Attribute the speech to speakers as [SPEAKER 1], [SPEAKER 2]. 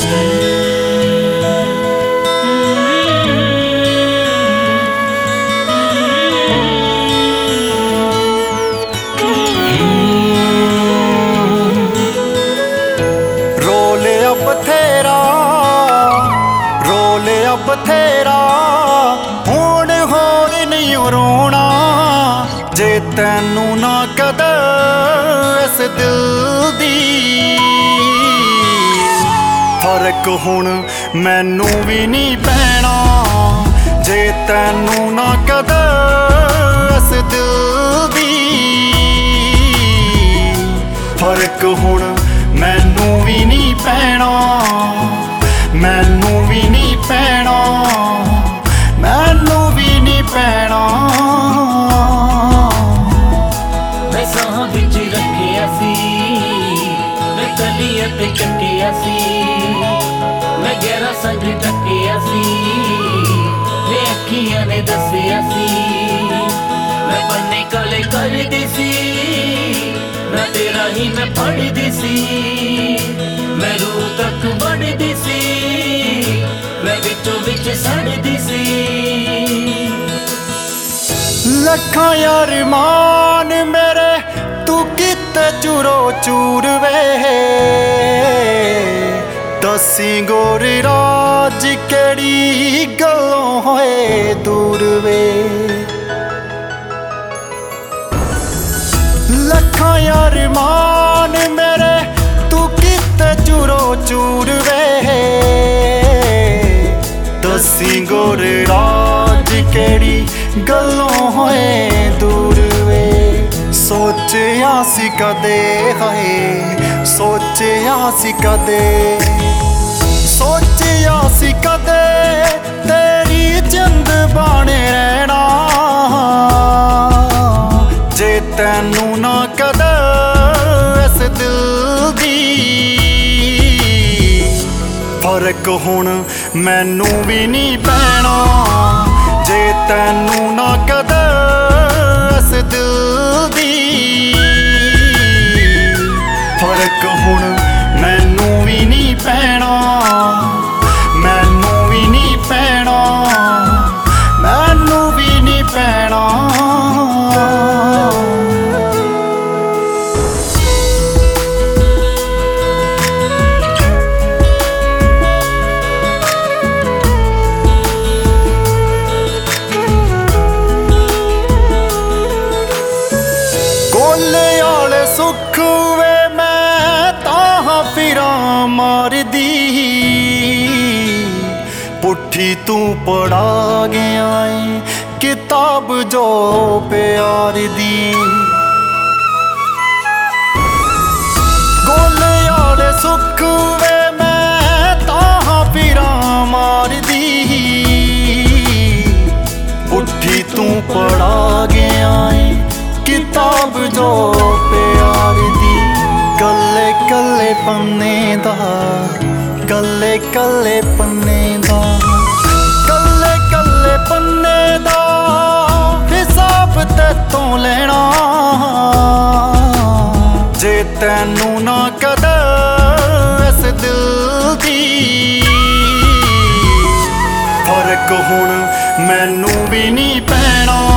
[SPEAKER 1] बथेरा हुण होर नहीं रोना जे तैनू ना कदे इस दिल दी फर्क हुण मैनू भी नहीं पैना जे तैनू ना कदे इस दिल दी फर्क हुण मैनू भी नहीं पैना मैनू भी नहीं पैना मैनू भी नहीं पैना
[SPEAKER 2] मैं साह विच रखिया सी मैं कलिया ते चकिया सी मैं गहरा संग टकिया सी मैं अखियां ने दसिया सी मैं बन्ने काले कर दी सी मैं तेरा ही मैं पढ़दी सी मैं रूह तक बढ़दी सी मैं विचों विच सड़दी सी
[SPEAKER 1] लखां यार मान मेरे तू किते चूरो चूर वे दसी गोरी राज केड़ी गलों होए दूर वे लखां यार मान मेरे तू किते चूरो चूर वे दसी गोरे राज केड़ी गलों होए दूर वे सोचिया सी कदे हाय सोचिया सी कदे सोचिया सी कदे तेरी जिंद बाने रहना जे तैनू ना कदे इस दिल दी फर्क हुण मैनू भी नहीं पैना जे तैनू ना कदे इस दिल दी फर्क हुण मैनू भी नहीं पैना मैनू भी नहीं पैना मैनू भी नहीं पैना सुख वे मैं तां फिरा मार दी पुट्ठी तू पढ़ा गया किताब जो प्यार दी गोले आले सुख वे मैं तां फिरा मार दी पुट्ठी तू पढ़ा गया किताब जो प्यार दी कल्ले कल्ले पन्ने दा कल्ले कल्ले पन्ने दा कल्ले कल्ले पन्ने दा हिसाब ते तों लेना जे तैनू ना कदे इस दिल दी फर्क हुण मैनू भी नहीं पैना